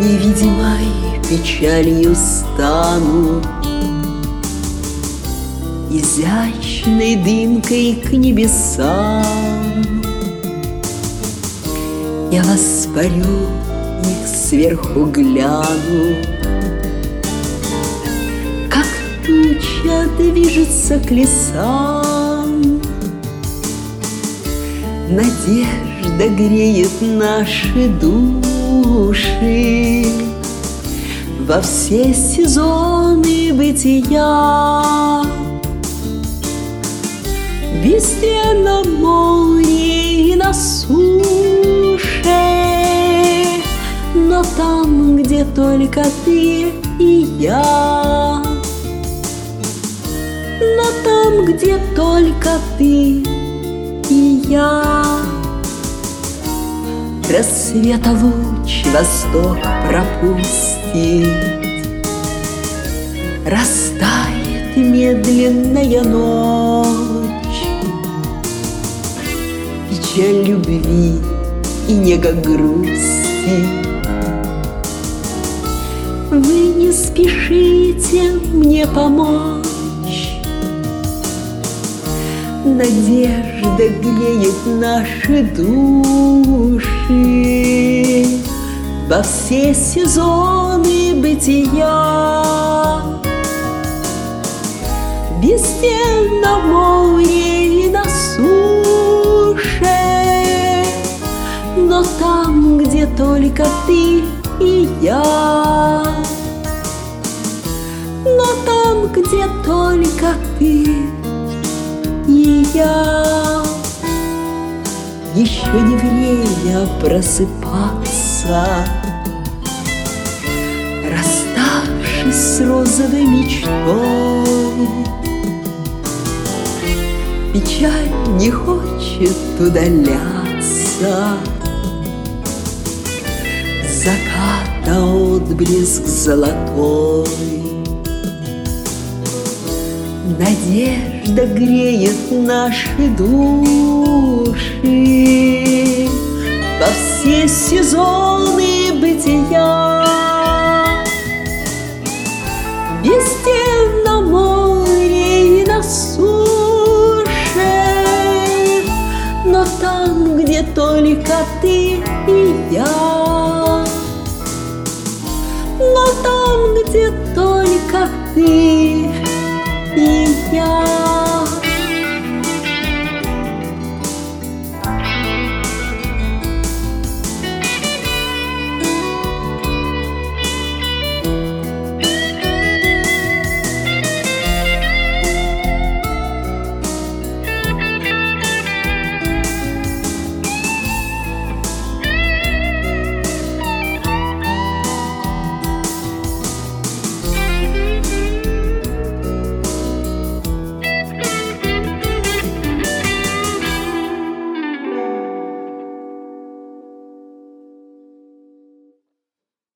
невидимой печалью стану, изящной дымкой к небесам. Я воспарю, их сверху гляну, как туча движется к лесам. Надежда греет наши души во все сезоны бытия. Везде на море и на суше, но там, где только ты и я, но там, где только ты и я. Рассвета луч восток пропустит, растает медленная ночь. Печаль любви и нега грусти. Вы не спешите мне помочь. Надежда греет наши души во все сезоны бытия. Везде на море и на суше, но там, где только ты и я, но там, где только ты и я. Еще не время просыпаться, расставшись с розовой мечтой. Печаль не хочет удаляться, заката отблеск золотой. Надежда греет наши души во все сезоны бытия. Везде на море и на суше, но там, где только ты и я.